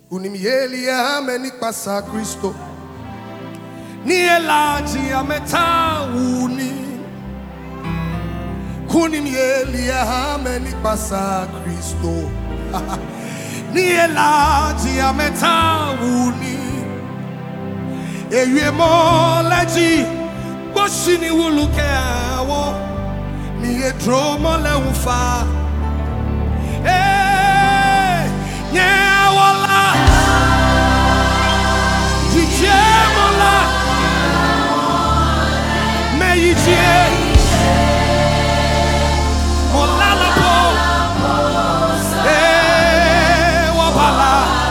Unimieli ameni pasa Kristo. Ni elaji ameta uni. Unimieli ameni pasa Kristo. Ni elaji ameta uni. Ewe mo leji boshini wuluke awo. Ni edro mo le ufa. Nyawala Jijemola Meyijie Molala po Wabala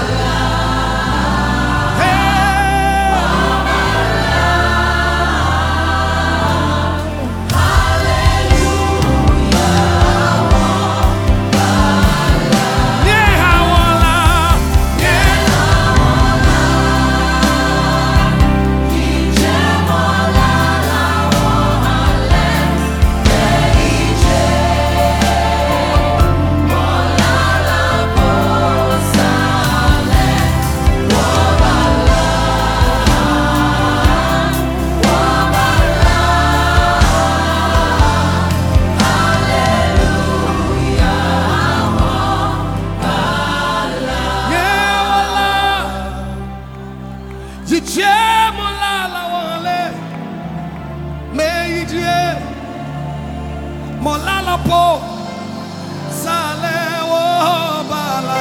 Molala po sale wobala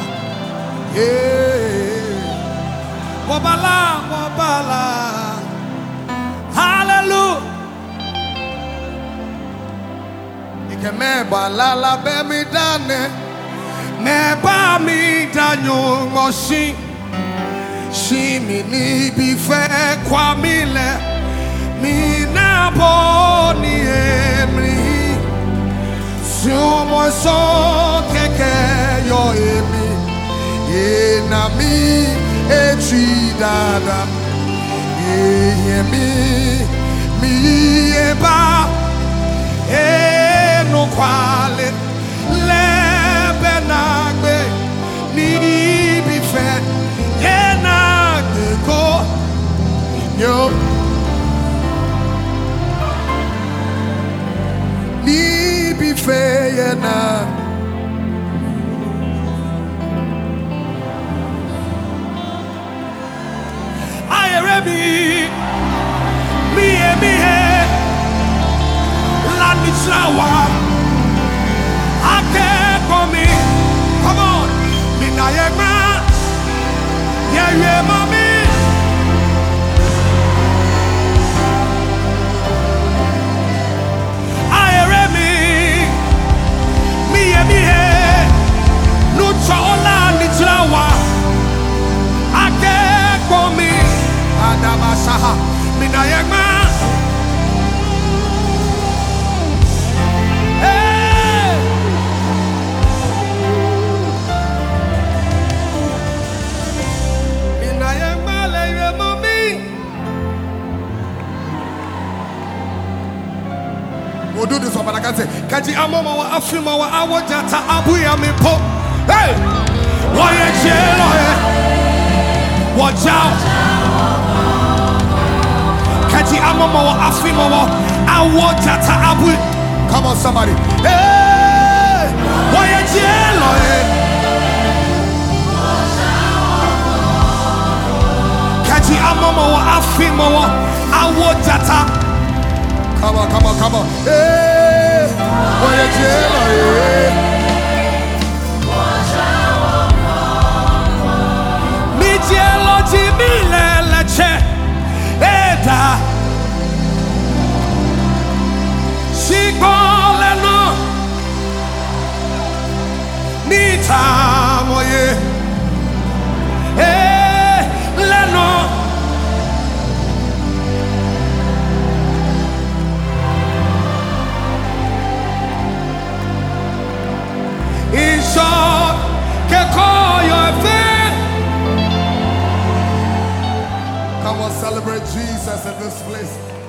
wobala hallelujah ike meba lala be mi dane meba mi danyo ngoshi shimi ni bife kwa mile mi na bo ni emri Sumo so keke yo emi na mi echidada mi eba no kwale lebe nagbe ni bife na go yo Feyena I rebi me la nitrawa ake komi come on mi na yema ye mami Nuchola nitrawa ake komi adamasaha minayema minayema lewe mami we'll do this one, but I can say kaji amoma wa afima wa awojata abuya mipo. Hey! Why you jail? Watch out! Kati amama wa afima wa awojata abu. Come on, somebody. Hey! Why you jail? Kati amama wa afima wa awojata. Come on. Hey! Why you jail? Eda Sikoleno Nita moye Leno Isho Kekoyo Fe. Come on, celebrate Jesus in this place.